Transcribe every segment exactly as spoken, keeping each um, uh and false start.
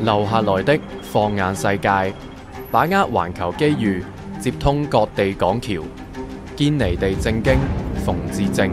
留下來的放眼世界，把握環球機遇，接通各地港橋，堅尼地正經，馮智政。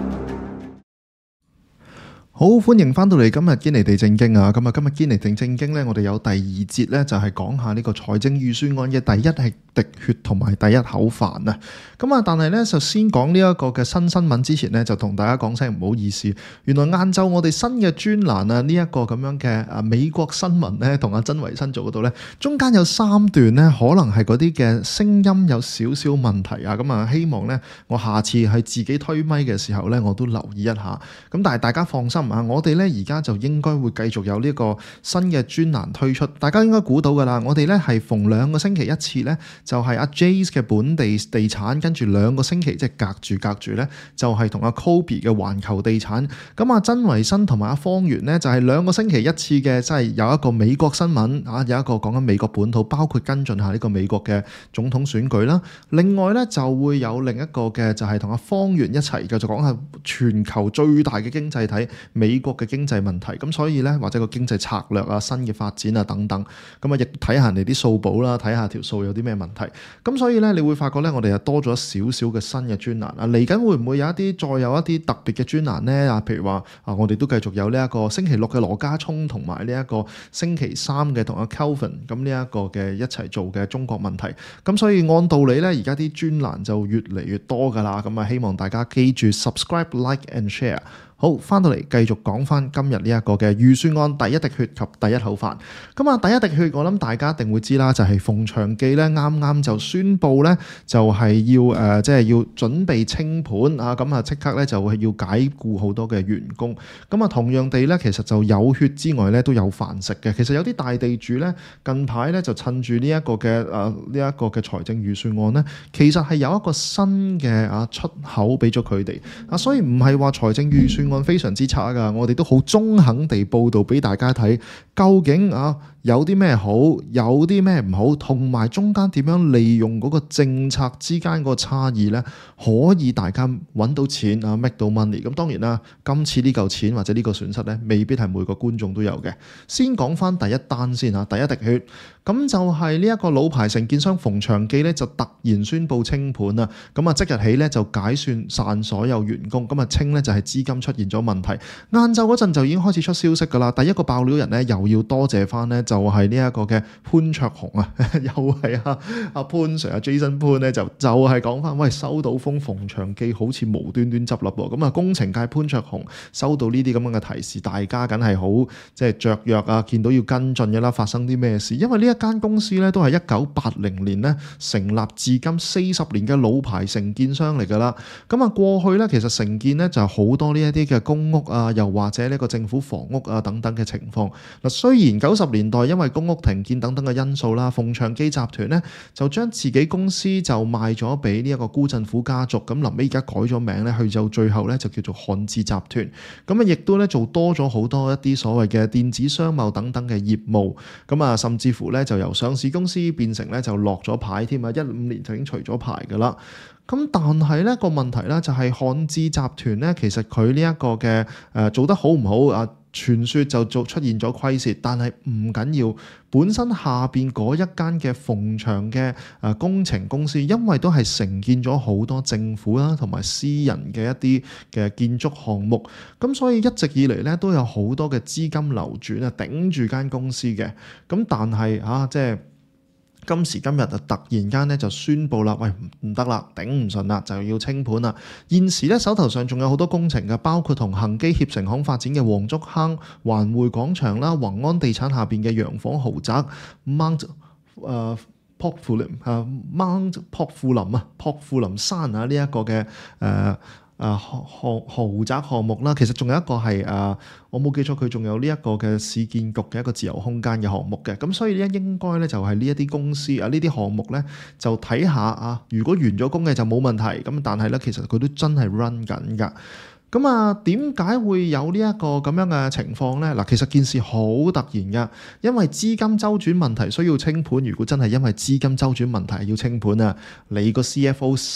好，歡迎翻到嚟今日堅尼地正經啊！咁啊，今日堅尼地正經呢，我哋有第二節呢，就係講下呢個財政預算案嘅第一係滴血同埋第一口飯啊！咁啊，但係呢，就先講呢一個嘅新新聞之前呢，就同大家講聲唔好意思。原來晏晝我哋新嘅專欄啊，呢一個咁樣嘅啊美國新聞呢，同阿曾維新做嗰度呢，中間有三段呢，可能係嗰啲嘅聲音有少少問題啊！咁啊，希望呢，我下次係自己推咪嘅時候呢，我都留意一下。咁但係大家放心。我哋咧而家就應該會繼續有呢個新嘅專欄推出，大家應該估到㗎啦。我哋咧係逢兩個星期一次咧，就係阿 Jace 嘅本地地產，跟住兩個星期即係隔住隔住咧，就係同阿 Kobe 嘅環球地產。咁阿曾維新同埋阿方源咧，就係兩個星期一次嘅，即係有一個美國新聞啊，有一個講緊美國本土，包括跟進下呢個美國嘅總統選舉啦。另外咧就會有另一個嘅，就係同阿方源一齊繼續講下全球最大嘅經濟體美國嘅經濟問題，咁所以呢，或者個經濟策略啊、新嘅發展啊等等，咁啊亦睇下人哋啲數簿啦，睇下條數有啲咩問題，咁所以呢，你會發覺呢，我哋又多咗少少嘅新嘅專欄啊，嚟緊會唔會有一啲再有一啲特別嘅專欄呢？啊，譬如話啊，我哋都繼續有呢一個星期六嘅羅家聰同埋呢一個星期三嘅同阿 Kelvin 咁呢一個嘅一齊做嘅中國問題，咁所以按道理呢，而家啲專欄就越嚟越多㗎啦，咁啊希望大家記住 subscribe、like and share。好，翻到嚟繼續講翻今日呢一個嘅預算案第一滴血及第一口飯。咁啊，第一滴血我諗大家一定會知啦，就係馮祥記咧啱啱就宣布咧，就係要誒即係要準備清盤啊，咁啊即刻咧就係要解僱好多嘅員工。咁啊同樣地咧，其實就有血之外咧都有飯食嘅。其實有啲大地主咧近排咧就趁住呢一個嘅誒呢一個嘅財政預算案咧，其實係有一個新嘅啊出口俾咗佢哋啊，所以唔係話財政預算案非常之差㗎，我哋都好中肯地報導俾大家睇，究竟啊有啲咩好，有啲咩唔好，同埋中間點樣利用嗰個政策之間個差異呢？可以大家揾到錢啊 make 到 money。咁當然啦，今次呢嚿錢或者呢個損失呢，未必係每個觀眾都有嘅。先講翻第一單先啊，第一滴血，咁就係呢一個老牌承建商馮祥記呢，就突然宣布清盤啊，咁啊即日起呢，就解散散所有員工，咁啊稱呢，就係資金出現咗問題。晏晝嗰陣就已經開始出消息㗎啦，第一個爆料人呢，又要多謝翻呢。就係呢一個嘅潘焯鴻啊，又係啊阿潘 Sir 啊 Jason 潘咧，就就係講翻，喂，收到風馮祥記好似無端端執笠喎，咁啊工程界潘焯鴻收到呢啲咁樣嘅提示，大家梗係好即係雀躍啊，見到要跟進嘅啦，發生啲咩事？因為呢一間公司咧都係一九八零年咧成立至今四十年嘅老牌承建商嚟㗎啦，咁啊過去咧其實承建咧就係好多呢一啲嘅公屋啊，又或者呢個政府房屋啊等等嘅情況。嗱，雖然九十年代因為公屋停建等等嘅因素啦，馮祥記集團咧就將自己公司就賣咗俾呢一個辜振甫家族，咁臨尾而家改咗名咧，佢就最後咧就叫做漢智集團，咁啊亦都咧做多咗好多一啲所謂嘅電子商貿等等嘅業務，咁啊甚至乎咧就由上市公司變成咧就落咗牌添啊，一五年就已經除咗牌㗎啦。咁但係咧個問題咧就係漢智集團咧，其實佢呢一個嘅誒、呃、做得好唔好啊？傳說就做出現咗虧蝕，但係唔緊要。本身下邊嗰一間嘅馮祥嘅誒工程公司，因為都係承建咗好多政府啦同埋私人嘅一啲嘅建築項目，咁所以一直以嚟咧都有好多嘅資金流轉啊，頂住間公司嘅。咁但係啊，即係。今時今日就突然間咧就宣布啦，喂唔得啦，頂唔順啦，就要清盤啦。現時咧手頭上仲有好多工程嘅，包括同恒基協成行發展嘅黃竹坑環匯廣場啦，宏安地產下邊嘅洋房豪宅 Mount 誒、呃、樸富林啊 Mount 樸富林啊樸富林山啊呢一個嘅誒。呃誒豪豪宅項目啦，其實仲有一個係誒，我冇記錯佢仲有呢一個嘅市建局嘅一個自由空間嘅項目嘅，咁所以咧應該咧就係呢一啲公司啊，呢啲項目咧就睇下啊，如果完咗工嘅就冇問題，咁但係咧其實佢都真係 run 緊㗎。咁啊，點解會有呢一個咁樣嘅情況呢？嗱，其實件事好突然㗎，因為資金周轉問題需要清盤。如果真係因為資金周轉問題要清盤啊，你個 C F O 十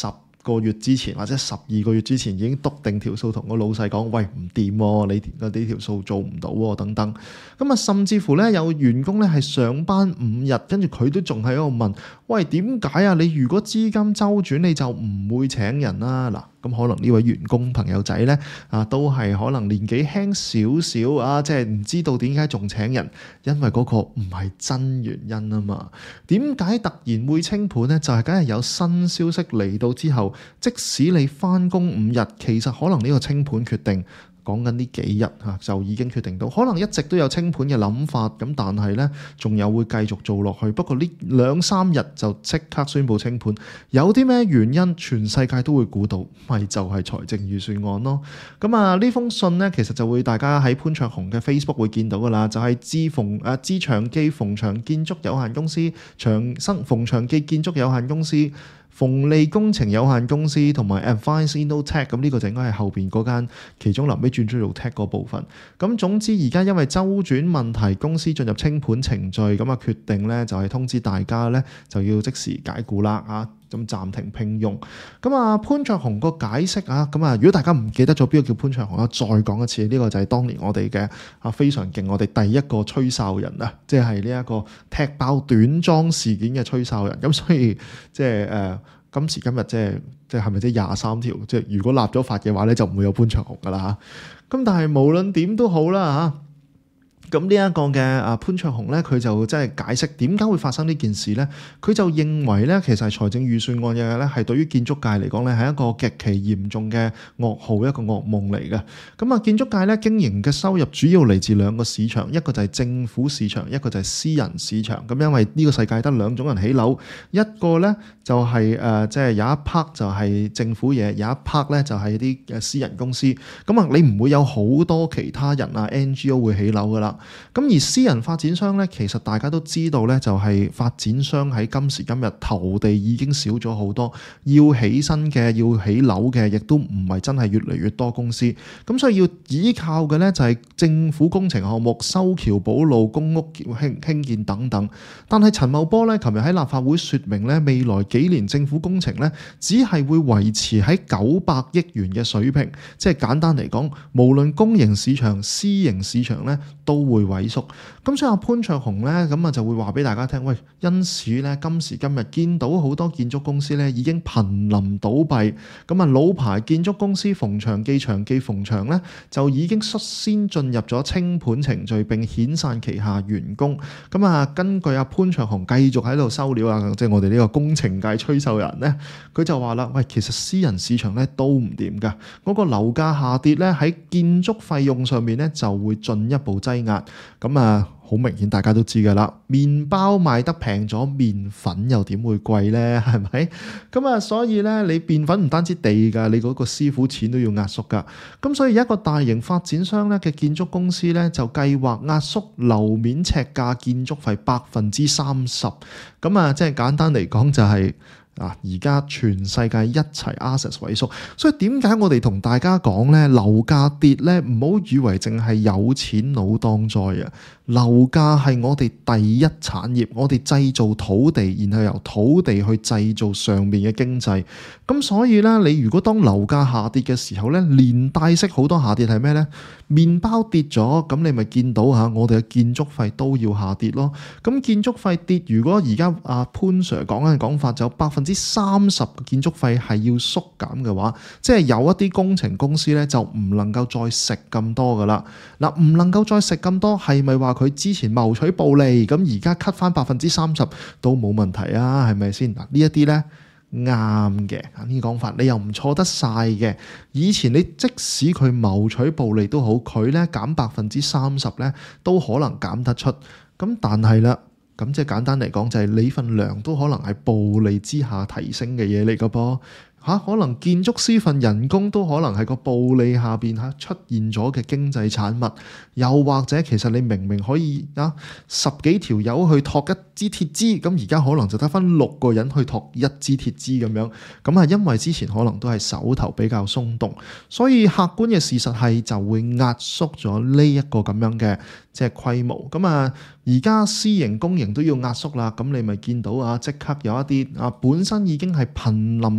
個月之前或者十二個月之前已經篤定條數同個老細講，喂，唔掂喎，你嗰啲條數做唔到喎等等。咁啊甚至乎咧有員工咧係上班五日，跟住佢都仲喺度問，喂，點解啊？你如果資金周轉你就唔會請人啦。嗱，咁可能呢位員工朋友仔咧啊都係可能年紀輕少少啊，即係唔知道點解仲請人，因為嗰個唔係真原因啊嘛。點解突然會清盤呢？就係梗係有新消息嚟到之後，即使你翻工五日，其實可能呢個清盤決定講緊呢幾日嚇就已經決定到，可能一直都有清盤嘅諗法，咁但係呢仲有會繼續做落去。不過呢兩三日就即刻宣布清盤，有啲咩原因？全世界都會估到，咪就係財政預算案咯。咁啊呢封信呢，其實就會大家喺潘焯鴻嘅 Facebook 會見到噶啦，就係知鳳啊知長記鳳翔建築有限公司、長生鳳翔記建築有限公司、鳳利工程有限公司同埋 Advance Innotech， 咁呢個就應該係後邊嗰間其中臨尾轉咗做 tech 嗰部分。咁總之而家因為周轉問題，公司進入清盤程序，咁啊決定咧就係通知大家咧就要即時解僱啦啊！咁暫停聘用。咁啊潘焯鴻個解釋啊，咁啊如果大家唔記得咗邊個叫潘焯鴻啦，再講一次，呢、這個就係當年我哋嘅啊非常勁，我哋第一個吹哨人啊，即係呢一個踢爆短裝事件嘅吹哨人。咁所以即係誒今時今日即係即係係咪即係廿三條？即係如果立咗法嘅話咧，就唔會有潘焯鴻噶啦嚇。咁但係無論點都好啦嚇。咁呢一個嘅啊潘焯鴻咧，佢就即係解釋點解會發生呢件事咧。佢就認為咧，其實係財政預算案嘅咧，係對於建築界嚟講咧，係一個極其嚴重嘅噩耗，一個噩夢嚟嘅。咁啊，建築界咧經營嘅收入主要嚟自兩個市場，一個就係政府市場，一個就係私人市場。咁因為呢個世界得兩種人起樓，一個咧就係誒即係有一 part 就係政府嘢，有一 part 咧就係啲誒私人公司。咁啊，你唔會有好多其他人啊 N G O 會起樓噶啦。咁而私人發展商咧，其實大家都知道咧，就係發展商喺今時今日投地已經少咗好多，要起身嘅、要起樓嘅，亦都唔係真係越嚟越多公司。咁所以要依靠嘅咧就係政府工程項目、修橋補路、公屋興興建等等。但係陳茂波咧，琴日喺立法會説明咧，未來幾年政府工程咧，只係會維持喺九百億元嘅水平。即係簡單嚟講，無論公營市場、私營市場咧，都會萎縮。咁所以阿潘焯鴻咧，咁啊就會話俾大家聽，喂，因此咧今時今日見到好多建築公司咧已經瀕臨倒閉。咁啊老牌建築公司鳳翔記、長記鳳翔咧就已經率先進入咗清盤程序，並遣散旗下員工。咁啊根據阿潘焯鴻繼續喺度收料啊，即係我哋呢個工程界吹哨人咧，佢就話啦，喂，其實私人市場咧都唔掂㗎，嗰個樓價下跌咧喺建築費用上面咧就會進一步擠壓。咁啊，好明顯大家都知㗎啦，麵包賣得平咗，麵粉又點會貴呢？係咪？咁啊，所以咧，你麵粉唔單止地㗎，你嗰個師傅錢都要壓縮㗎。咁所以一個大型發展商咧嘅建築公司咧，就計劃壓縮樓面尺價建築費百分之三十。咁啊，即係簡單嚟講就係、是。啊！而家全世界一齊 assets 萎縮，所以點解我哋同大家講咧樓價跌咧？唔好以為淨係有錢佬當災啊！樓價係我哋第一產業，我哋製造土地，然後由土地去製造上面嘅經濟。咁所以咧，你如果當樓價下跌嘅時候咧，連帶式好多下跌係咩咧？麵包跌咗，咁你咪見到嚇，我哋嘅建築費都要下跌咯。咁建築費跌，如果而家阿潘 Sir 講緊嘅講法就有百分之三十嘅建築費係要縮減嘅話，即係有一啲工程公司咧就唔能夠再食咁多噶啦。嗱，唔能夠再食咁多，係咪話佢之前謀取暴利，咁而家 cut 翻百分之三十都冇問題啊？係咪先？嗱，呢一啲咧啱嘅，呢個講法你又唔錯得晒嘅。以前你即使佢謀取暴利都好，佢咧減百分之三十咧都可能減得出。咁但係啦。咁即係簡單嚟講，就係你份糧都可能係暴利之下提升嘅嘢嚟㗎噃。嚇、啊，可能建築師份人工都可能係個暴利下邊嚇出現咗嘅經濟產物，又或者其實你明明可以啊十幾條友去托一支鐵枝，咁而家可能就得返六個人去托一支鐵枝咁樣，咁啊因為之前可能都係手頭比較鬆動，所以客觀嘅事實係就會壓縮咗呢一個咁樣嘅即係規模。咁啊而家私營公營都要壓縮啦，咁你咪見到啊即刻有一啲啊本身已經係瀕臨緊清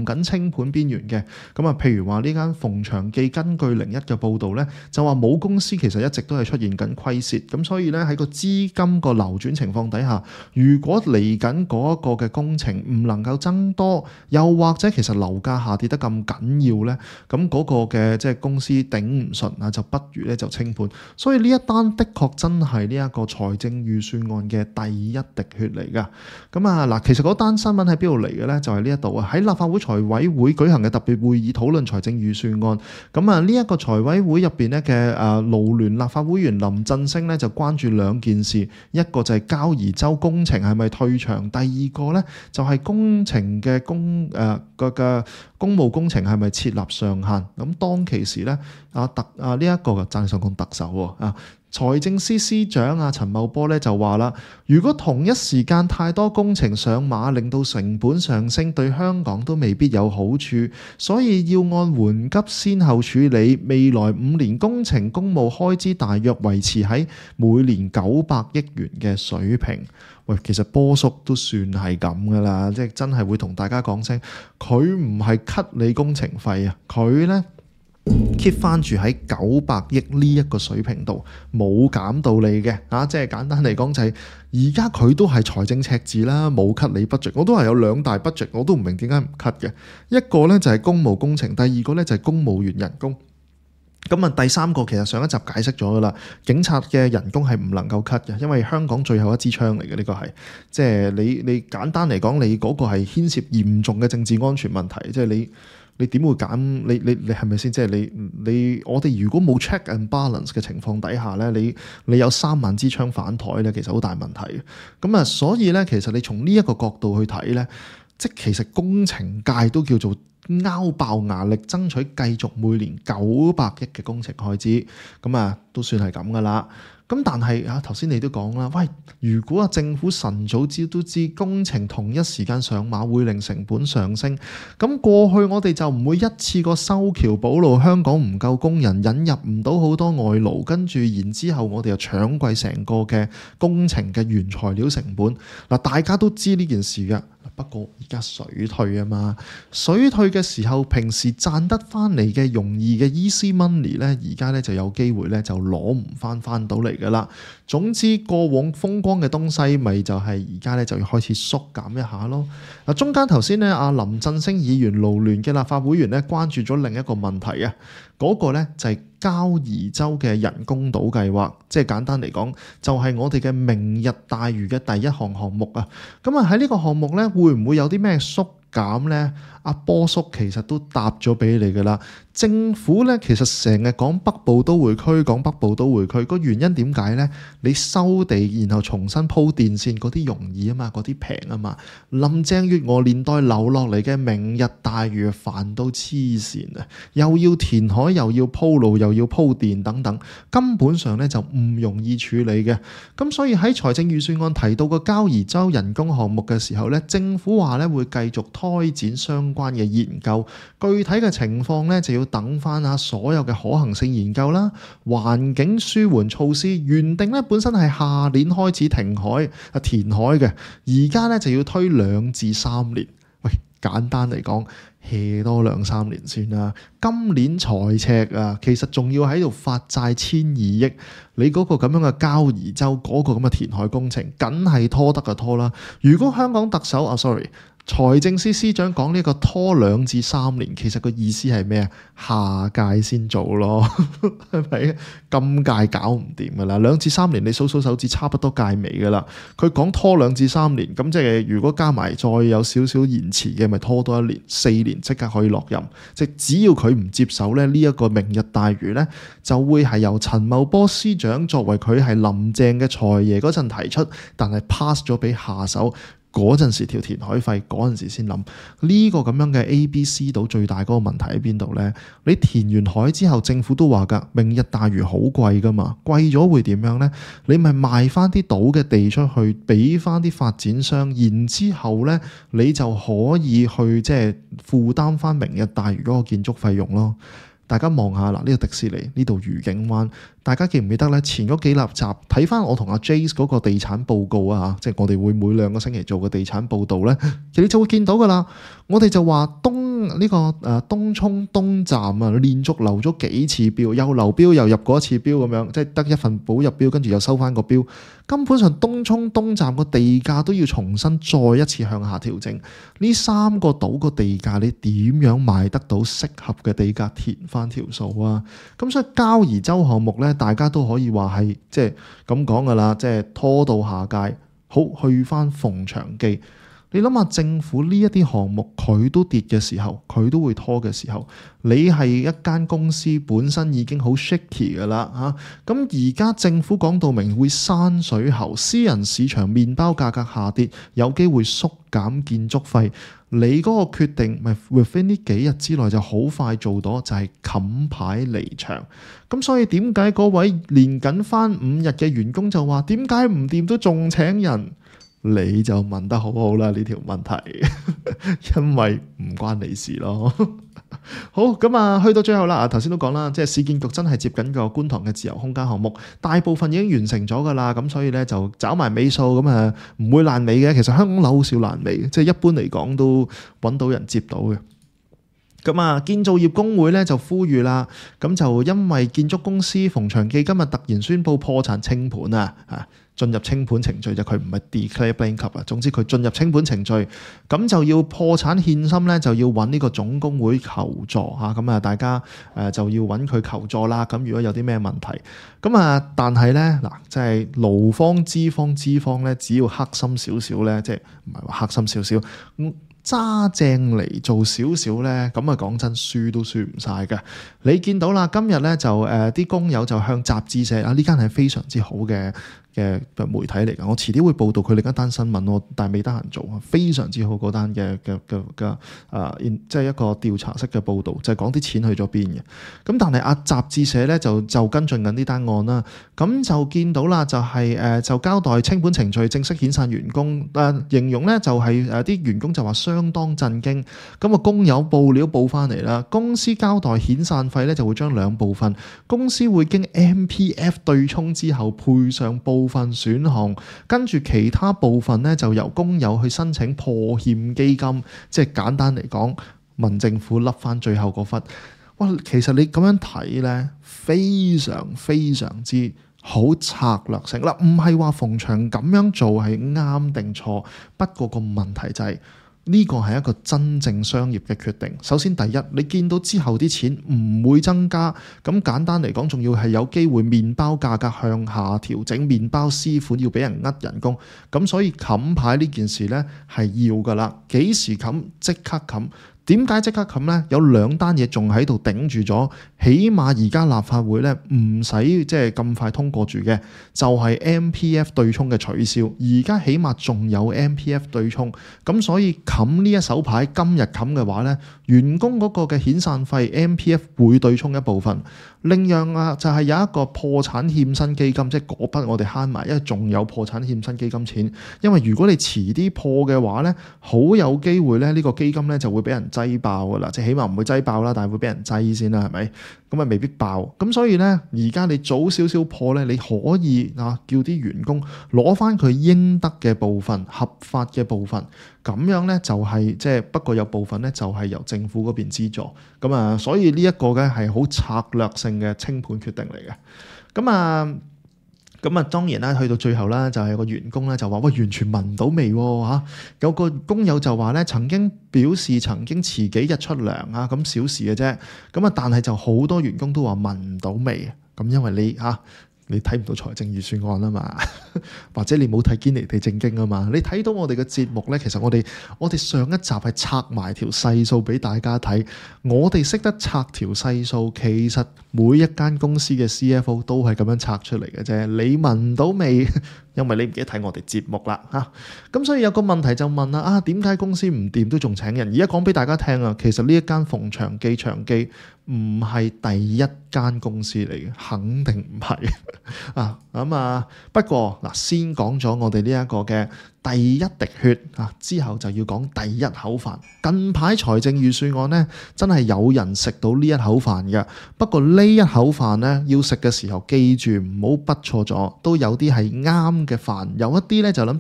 清盤邊緣嘅。咁啊，譬如話呢間馮祥記根據零一嘅報導咧，就話母公司其實一直都係出現緊虧蝕，咁所以咧喺個資金個流轉情況底下，如果嚟緊嗰一個嘅工程唔能夠增多，又或者其實樓價下跌得咁緊要咧，咁嗰個嘅即係公司頂唔順啊，就不如咧就清盤。所以呢一單的確真係呢一個財政預算案嘅第一滴血嚟㗎。咁啊嗱，其實嗰單新聞喺邊度嚟嘅咧？就係呢一度啊，喺立法會財委會舉行嘅特別會議討論財政預算案。咁啊，呢一個財委會入邊咧嘅誒勞聯立法會議員林振昇咧就關注兩件事，一個就係交椅洲工程係咪退場，第二個咧就係工程嘅工誒個嘅公務工程係咪設立上限。咁當其時咧，啊特啊呢一個嘅讚上講特首喎啊。財政司司長啊陳茂波咧就話啦，如果同一時間太多工程上馬，令到成本上升，對香港都未必有好處，所以要按緩急先後處理。未來五年工程公務開支大約維持喺每年九百億元嘅水平。喂，其實波叔都算係咁噶啦，即係真係會同大家講聲，佢唔係 cut 你工程費啊，佢呢。keep 翻住喺九百億呢一個水平度，冇減到你嘅啊！即係簡單嚟講就係而家佢都係財政赤字啦，冇 cut 你 budget。我都係有兩大 budget，我都唔明點解唔 cut 嘅。一個呢就係公務工程，第二個呢就係公務員人工。咁啊，第三個其實上一集解釋咗噶啦，警察嘅人工係唔能夠 cut 嘅，因為香港最後一支槍嚟嘅呢個係，即係你你簡單嚟講，你嗰個係牽涉嚴重嘅政治安全問題，即係你。你點會揀？你你你係咪先？即係你你我哋如果冇 check and balance 嘅情況底下咧，你你有三萬支槍反台咧，其實好大問題。咁啊，所以咧，其實你從呢一個角度去睇咧，即係其實工程界都叫做拗爆牙力，爭取繼續每年九百億嘅工程開支。咁啊，都算係咁噶啦。咁但係啊，頭先你都講啦，喂，如果啊政府晨早知都知工程同一時間上馬會令成本上升，咁過去我哋就唔會一次過修橋補路，香港唔夠工人，引入唔到好多外勞，跟住然之後我哋又搶貴成個嘅工程嘅原材料成本。嗱，大家都知呢件事㗎。不過而家水退啊嘛，水退嘅時候，平時賺得翻嚟嘅容易嘅 easy money 咧，而家咧就有機會咧就攞唔翻翻到嚟噶啦。總之過往風光嘅東西，咪就係而家咧就要開始縮減一下咯。嗱，中間頭先咧阿林振昇議員勞聯嘅立法會議員咧關注咗另一個問題啊，嗰個咧就係交椅洲嘅人工島計劃，即係簡單嚟講，就係我哋嘅明日大嶼嘅第一項項目啊。咁啊喺呢個項目咧，會唔會有啲咩縮減呢？阿波叔其實都答咗俾你㗎啦。政府咧其實成日講北部都會區，講北部都會區，個原因點解呢？你收地然後重新鋪電線嗰啲容易啊嘛，嗰啲平啊嘛。林鄭月娥年代留落嚟嘅明日大嶼煩到黐線啊，又要填海，又要鋪路，又要鋪電等等，根本上咧就唔容易處理嘅。咁所以喺財政預算案提到個交椅洲人工項目嘅時候咧，政府話咧會繼續開展相關嘅研究，具體嘅情況咧就要等翻下所有嘅可行性研究啦，環境舒緩措施原定咧本身係下年開始停海啊填海嘅，而家咧就要推兩至三年。喂，簡單嚟講，hea多兩三年先啦。今年財赤啊，其實仲要喺度發債千二億，你嗰個咁樣嘅交椅洲嗰個咁嘅填海工程，梗係拖得就拖啦。如果香港特首啊，sorry。財政司司長講呢個拖兩至三年，其實個意思係咩啊？下屆先做咯，係咪？今屆搞唔掂噶啦，兩至三年你數數手指差不多屆尾噶啦。佢講拖兩至三年，咁即係如果加埋再有少少延遲嘅，咪拖多一年，四年即刻可以落任。即係只要佢唔接手咧，呢一個明日大嶼咧，就會係由陳茂波司長作為佢係林鄭嘅財爺嗰陣提出，但係 pass 咗俾下手。嗰陣時條填海費，嗰陣時先諗呢個咁樣嘅 A、B、C 島最大嗰個問題喺邊度呢？你填完海之後，政府都話㗎，明日大嶼好貴㗎嘛，貴咗會點樣呢？你咪賣翻啲島嘅地出去，俾翻啲發展商，然之後呢，你就可以去即係負擔翻明日大嶼嗰個建築費用咯。大家望下啦，呢個迪士尼，呢度愉景灣，大家記唔記得呢？前嗰幾集睇翻我同阿 Jace 嗰個地產報告啊，即係我哋會每兩個星期做個地產報導呢，其實你就會見到噶啦。我哋就話東呢個誒東涌東站啊，連續流咗幾次標，又流標又入過一次標咁樣，即係得一份保入標，跟住又收翻個標。根本上東涌東站個地價都要重新再一次向下調整。呢三個島個地價，你點樣賣得到適合嘅地價填翻條數啊？咁所以交椅洲項目咧，大家都可以話係即係咁講噶啦，即係拖到下屆，好去翻逢長記。你諗下，政府呢一啲項目佢都跌嘅時候，佢都會拖嘅時候，你係一間公司本身已經好 shaky 噶啦嚇。咁而家政府講到明會閂水喉，私人市場麵包價格下跌，有機會縮減建築費。你嗰個決定咪 within 呢幾日之內就好快做到，就係冚牌離場。咁所以點解嗰位連緊翻五日嘅員工就話點解唔掂都仲請人？你就問得好好啦，呢條問題，因為唔關你事咯。好，咁啊，去到最後啦，頭先都講啦，即係市建局真係接緊個觀塘嘅自由空間項目，大部分已經完成咗噶啦，咁所以咧就找埋尾數，咁啊唔會爛尾嘅。其實香港樓好少爛尾，即係一般嚟講都揾到人接到嘅。咁啊，建造業工會咧就呼籲啦，咁就因為建築公司逢長記今日突然宣布破產清盤啊，啊進入清盤程序就佢唔係 declare bankrupt 啊，總之佢進入清盤程序，咁就要破產欠薪咧，就要揾呢個總工會求助嚇，咁啊大家誒就要揾佢求助啦。咁如果有啲咩問題，咁啊但係咧嗱，即係勞方資方資方咧，只要黑心少少咧，即係唔係話黑心少少，揸正嚟做少少咧，咁啊講真，輸都輸唔晒嘅。你見到啦，今日咧就誒啲工友就向集誌社啊，呢間係非常之好嘅嘅媒體嚟㗎。我遲啲會報道佢另一單新聞咯，但係未得閒做啊。非常之好嗰單嘅嘅嘅嘅啊，即係一個調查式嘅報導，就係講啲錢去咗邊嘅。咁但係啊，集誌社咧就就跟進緊呢單案啦。咁就見到啦，就係、是、誒就交代清盤程序，正式遣散員工。誒、呃、形容咧就係誒啲員工就話相當震驚。咁啊，工友報料報翻嚟啦，公司交代遣散費咧就會將兩部分，公司會經 M P F 對沖之後配上部分選項，跟住其他部分咧就由工友去申請破欠基金，即係簡單嚟講，問政府笠翻最後嗰忽。哇，其實你咁樣睇咧，非常非常之好策略性啦，唔係話逢長咁樣做係啱定錯，不過個問題就係、是。呢個係一個真正商業嘅決定。首先第一，你見到之後啲錢唔會增加，咁簡單嚟講，仲要係有機會麵包價格向下調整，麵包師傅要俾人呃人工，咁所以冚牌呢件事呢係要㗎啦。幾時冚？即刻冚。點解即刻冚呢？有兩單嘢仲喺度頂住咗，起碼而家立法會咧唔使即係咁快通過住嘅，就係、是、M P F 對沖嘅取消。而家起碼仲有 M P F 對沖，咁所以冚呢一手牌，今日冚嘅話咧，員工嗰個嘅遣散費 M P F 會對沖一部分。另樣啊，就係有一個破產欠薪基金，即係嗰筆我哋慳埋，因為仲有破產欠薪基金錢。因為如果你遲啲破嘅話咧，好有機會咧呢個基金咧就會俾人擠爆噶啦，即係起碼唔會擠爆啦，但係會俾人擠先啦，係咪？咁啊未必爆。咁所以咧，而家你早少少破咧，你可以啊叫啲員工攞翻佢應得嘅部分、合法嘅部分。咁樣咧就係即係，不過有部分咧就係由政府嗰邊資助。咁啊，所以呢一個咧係好策略性嘅清盤決定嚟嘅。咁啊，咁啊當然啦，去到最後啦，就係個員工咧就話喂，完全聞唔到味喎嚇。有個工友就話咧，曾經表示曾經遲幾日出糧啊，咁小事嘅啫。咁啊，但係就好多員工都話聞唔到味。咁因為你嚇。你睇唔到財政預算案啊嘛，或者你冇睇堅尼地政經啊嘛，你睇到我哋嘅節目呢，其實我哋我哋上一集係拆埋條細數俾大家睇，我哋識得拆條細數，其實每一間公司嘅 C F O 都係咁樣拆出嚟嘅啫，你聞到未？因為你唔記得睇我哋節目啦嚇，咁所以有個問題就問啦，啊點解公司唔掂都仲請人？而家講俾大家聽啊，其實呢一間逢長記長記唔係第一間公司嚟嘅，肯定唔係啊咁啊。不過嗱，先講咗我哋呢一個嘅第一滴血啊，之後就要講第一口飯。近排財政預算案呢，真係有人食到呢一口飯嘅。不過呢一口飯呢，要食嘅時候記住唔好筆錯咗，都有啲係啱嘅飯，有一啲咧就諗住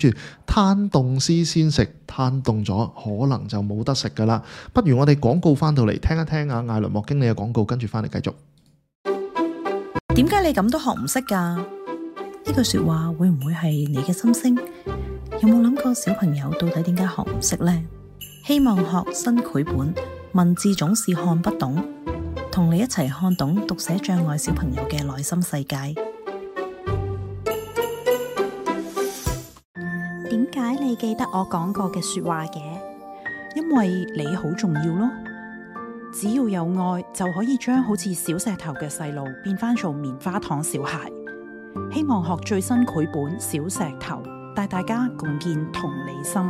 攤凍屍先食，攤凍咗可能就冇得食噶啦。不如我哋廣告翻到嚟聽一聽啊，艾倫莫經理嘅廣告，跟住翻嚟繼續。 點解你咁都學唔識㗎？呢句說話會唔會係你嘅心聲？有冇諗過小朋友到底點解學唔識呢？希望學新繪本，文字總是看不懂，同你一齊看懂讀寫障礙小朋友嘅內心世界。 點解你記得我講過嘅說話嘅？因為你好重要咯。只要有愛，就可以將好似小石頭嘅細路變返做棉花糖小孩。希望學最新繪本《小石頭》，帶大家共建同理心。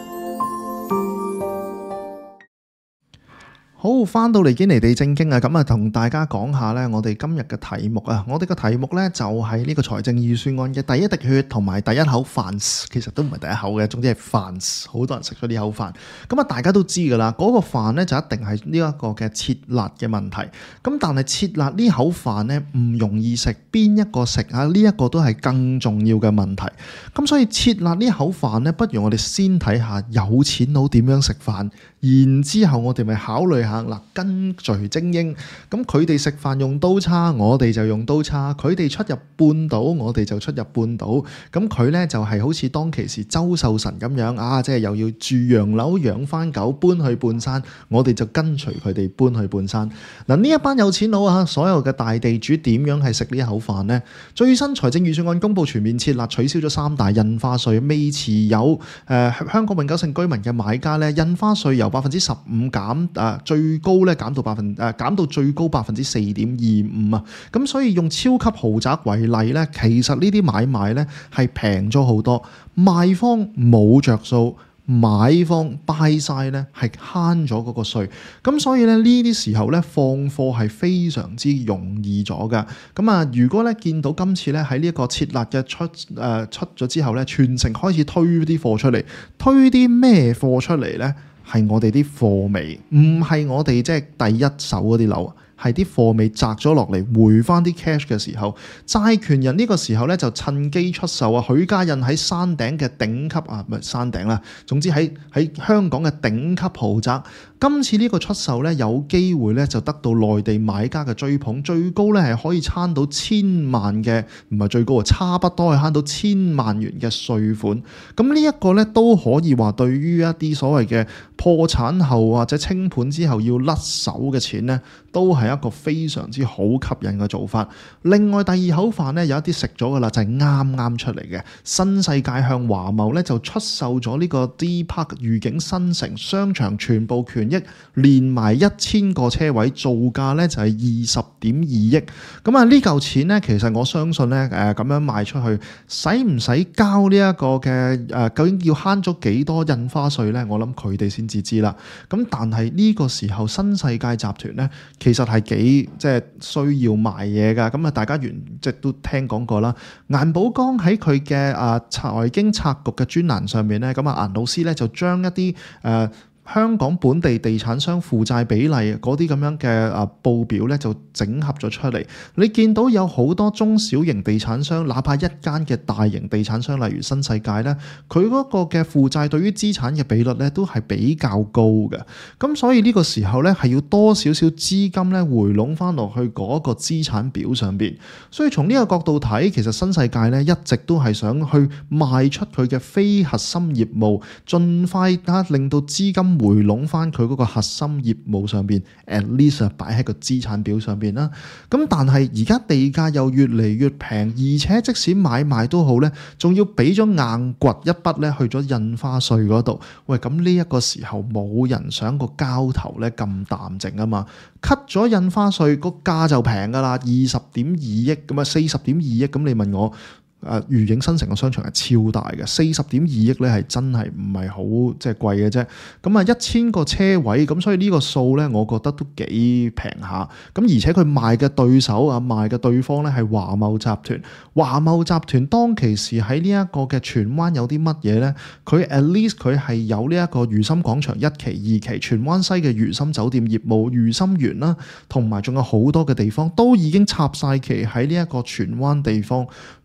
好，翻到嚟堅尼地正經啊，咁啊同大家講下呢，我哋今日嘅題目啊，我哋嘅題目呢，就係呢個財政預算案嘅第一滴血同埋第一口飯，其實都唔係第一口嘅，總之係飯，好多人食咗呢口飯。咁啊，大家都知噶啦，嗰個飯呢就一定係呢一個嘅設立嘅問題。咁但係設立呢口飯呢唔容易食，邊一個食啊？呢一個都係更重要嘅問題。咁所以設立呢口飯呢，不如我哋先睇下有錢佬點樣食飯，然之後我哋咪考慮下。嗱，跟隨精英，咁佢哋食飯用刀叉，我哋就用刀叉；佢哋出入半島，我哋就出入半島。咁佢呢就係好似當其時周壽臣咁樣啊，即係又要住洋樓養番狗，搬去半山，我哋就跟隨佢哋搬去半山。嗱，呢一班有錢佬啊，所有嘅大地主點樣係食呢一口飯呢？最新財政預算案公布全面設立，取消咗三大印花稅，未持有誒、呃、香港永久性居民嘅買家呢，印花稅由百分之十五減誒最最高咧減到百分誒減到最高百分之四點二五啊！咁所以用超級豪宅為例咧，其實呢啲買賣咧係平咗好多，賣方冇着數，買方拜晒咧係慳咗嗰個稅。咁所以咧呢啲時候咧放貨係非常之容易咗噶。咁啊，如果咧見到今次咧喺呢一個設立嘅出誒、呃、出咗之後咧，全城開始推啲貨出嚟，推啲咩貨出嚟咧？係我哋啲貨尾，唔係我哋即係第一手嗰啲樓，係啲貨尾摘咗落嚟，回翻啲 cash 嘅時候，債權人呢個時候咧就趁機出售啊！許家印喺山頂嘅頂級啊，唔係山頂啦，總之喺喺香港嘅頂級豪宅。今次呢個出售咧，有機會咧就得到內地買家嘅追捧，最高咧係可以慳到千萬嘅，唔係最高啊，差不多係慳到千萬元嘅稅款。咁呢一個咧都可以話對於一啲所謂嘅破產後或者清盤之後要甩手嘅錢咧，都係一個非常之好吸引嘅做法。另外第二口飯咧有一啲食咗噶啦，就係啱啱出嚟嘅新世界向華懋咧就出售咗呢個 D Park 愉景新城商場全部權益，連埋一千個車位，造價咧就係二十點二億。咁啊呢嚿錢咧，其實我相信咧誒咁樣賣出去，使唔使交呢一個嘅誒、呃？究竟要慳咗幾多印花稅咧？我諗佢哋先至知啦。咁但係呢個時候新世界集團咧，其實係幾即係需要賣嘢㗎。咁啊，大家原即係都聽講過啦。顏寶剛喺佢嘅啊財經策局嘅專欄上面咧，咁啊顏老師咧就將一啲誒。呃香港本地地產商負債比例嗰啲咁樣嘅啊報表咧，就整合咗出嚟。你見到有好多中小型地產商，哪怕一間嘅大型地產商，例如新世界咧，佢嗰個嘅負債對於資產嘅比率咧，都係比較高嘅。咁所以呢個時候咧，係要多少少資金咧回籠翻落去嗰個資產表上邊。所以從呢個角度睇，其實新世界咧一直都係想去賣出佢嘅非核心業務，盡快啊令到資金回籠翻佢嗰個核心業務上邊 ，at least 擺喺個資產表上邊啦。咁但係而家地價又越嚟越平，而且即使買賣都好咧，仲要俾咗硬掘一筆咧去咗印花稅嗰度。喂，咁呢一個時候冇人想個交投咧咁淡靜啊嘛，cut 咗印花稅個價就平噶啦，二十點二億咁啊，四十點二億咁，你問我？誒愉景新城個商場係超大嘅，四十點二億咧係真係唔係好即係貴嘅啫。咁啊一千個車位，咁所以呢個數咧，我覺得都幾平下。咁而且佢賣嘅對手啊，賣嘅對方咧係華懋集團。華懋集團當其時喺呢一個嘅荃灣有啲乜嘢咧？佢 at least 佢係有呢一個如心廣場一期、二期，荃灣西嘅如心酒店業務、如心園啦，同埋仲有好多嘅地方都已經插晒旗喺呢一個荃灣地方。如果佢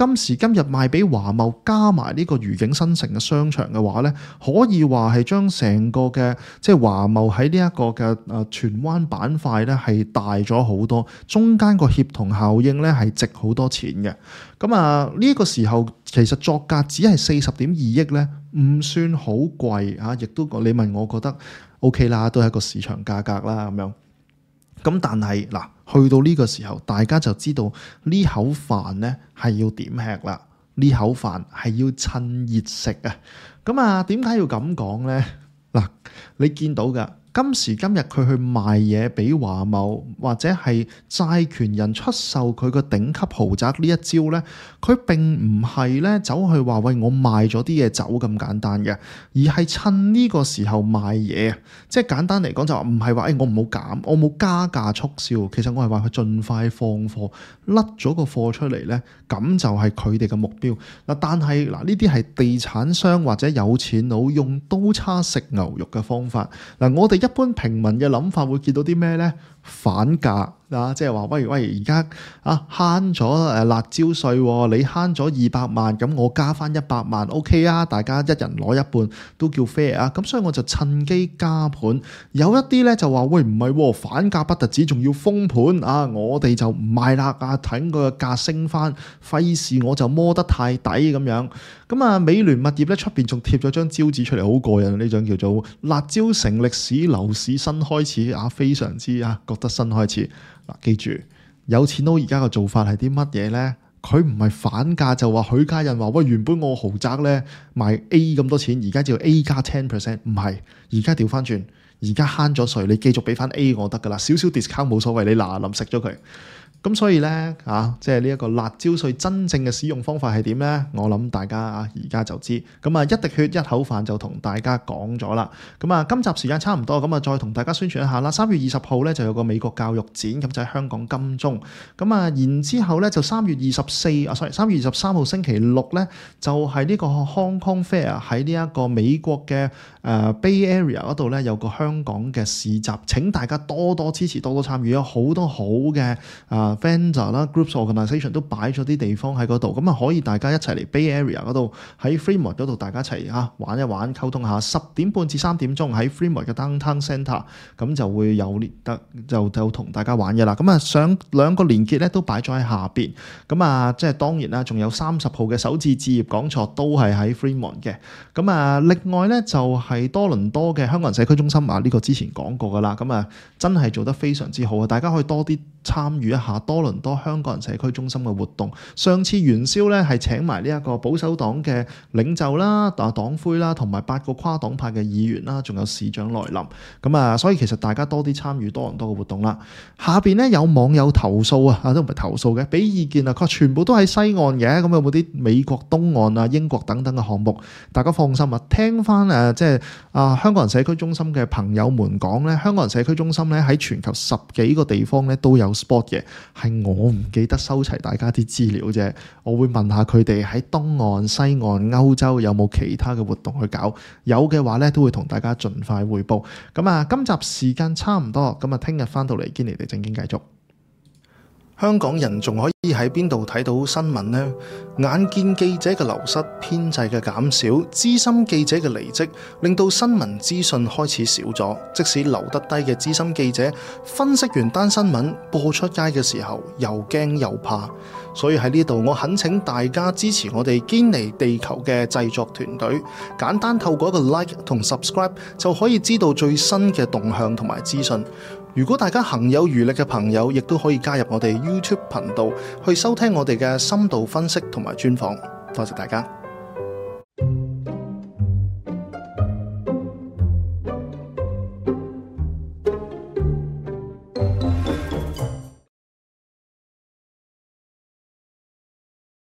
今時今日賣俾華貿加埋呢個愉景新城嘅商場嘅話咧，可以話係將成個嘅即係華貿喺呢一個嘅誒荃灣板塊咧係大咗好多，中間個協同效應咧係值好多錢嘅。咁啊呢個時候其實作價只係四十點二億咧，唔算好貴啊，亦都你問我覺得 OK 啦，都係一個市場價格啦咁樣。咁但係嗱，去到呢個時候，大家就知道呢口飯咧係要點吃啦，呢口飯係要趁熱食啊。咁啊，點解要咁講咧？嗱，你見到㗎。今時今日佢去賣嘢俾華貿或者係債權人出售佢個頂級豪宅呢一招呢，佢並唔係呢走去話喂我賣咗啲嘢走咁簡單嘅，而係趁呢個時候賣嘢。即係簡單嚟講就話唔係話誒我唔好減，我冇加價促銷，其實我係話佢盡快放貨，甩咗個貨出嚟呢，咁就係佢哋嘅目標。嗱，但係嗱呢啲係地產商或者有錢佬用刀叉食牛肉嘅方法。嗱，我哋一般平民嘅諗法會見到啲咩呢？反價啊，即係話喂喂，而家啊慳咗誒辣椒稅，你慳咗二百萬，咁我加翻一百萬 OK 啊，大家一人攞一半都叫 fair 啊，咁所以我就趁機加盤。有一啲咧就話喂唔係反價不特止，仲要封盤啊，我哋就唔賣啦啊，睇個價升翻，費事我就摸得太抵咁樣。咁啊，美聯物業咧出邊仲貼咗張招紙出嚟，好過癮，呢張叫做辣椒城歷史樓市新開始啊，非常之啊覺得新開始。嗱，記住有錢佬而家嘅做法係啲乜嘢呢？佢唔係反價就話許家印話喂，原本我豪宅咧賣 A 咁多錢，而家只要 A 加 ten percent， 唔係，而家調翻轉，而家慳咗稅，你繼續俾翻 A 我得噶啦，少少 discount 冇所謂，你嗱臨食咗佢。咁所以咧啊，即係呢一個辣椒稅真正嘅使用方法係點咧？我諗大家啊而家就知。咁啊一滴血一口飯就同大家講咗啦。咁啊今集時間差唔多，咁啊再同大家宣傳一下啦。三月二十號咧就有個美國教育展，咁就喺香港金鐘。咁啊然之後咧就三月二十四啊，sorry 三月二十三號星期六咧就係呢個 Hong Kong Fair 喺呢一個美國嘅誒 Bay Area 嗰度咧有個香港嘅市集，請大家多多支持，多多參與，有好多好嘅啊〜vendor 啦 groups organisation 都擺咗啲地方喺嗰度，咁啊可以大家一齊嚟 Bay Area 嗰度喺 Fremont 嗰度大家一齊啊玩一玩溝通下。十點半至三點鐘喺 Fremont 嘅 Downtown Centre， 咁就會有得就就同大家玩嘅啦。咁啊上兩個連結咧都擺咗喺下邊，咁啊即係當然啦，仲有三十號嘅首次置業講座都係喺 Fremont 嘅。咁啊另外咧就係多倫多嘅香港人社區中心啊，呢個之前講過噶啦，咁啊真係做得非常之好啊，大家可以多啲參與一下多倫多香港人社區中心嘅活動。上次元宵咧係請埋呢一個保守黨嘅領袖啦、啊黨魁啦，同埋八個跨黨派嘅議員啦，仲有市長來臨。咁啊，所以其實大家多啲參與多倫多嘅活動啦。下邊咧有網友投訴啊，都唔係投訴嘅，俾意見啊，佢話全部都喺西岸嘅，咁有冇啲美國東岸啊、英國等等嘅項目？大家放心啊，聽翻誒即係啊香港人社區中心嘅朋友們講咧，香港人社區中心咧喺全球十幾個地方咧都有 spot 嘅，係我唔記得收齊大家啲資料啫。我會問下佢哋喺東岸、西岸、歐洲有冇其他嘅活動去搞，有嘅話咧都會同大家盡快匯報。咁啊，今集時間差唔多，咁啊，聽日翻到嚟堅尼地正經繼續。香港人仲可以喺邊度睇到新聞呢？眼見記者嘅流失、編制嘅減少、資深記者嘅離職，令到新聞資訊開始少咗。即使留得低嘅資深記者，分析完單新聞播出街嘅時候，又驚又怕。所以喺呢度，我懇請大家支持我哋堅尼地球嘅製作團隊，簡單透過一個 like 同 subscribe 就可以知道最新嘅動向同埋資訊。如果大家行有餘力嘅朋友，亦都可以加入我哋 YouTube 頻道去收聽我哋嘅深度分析同埋專訪。多謝大家。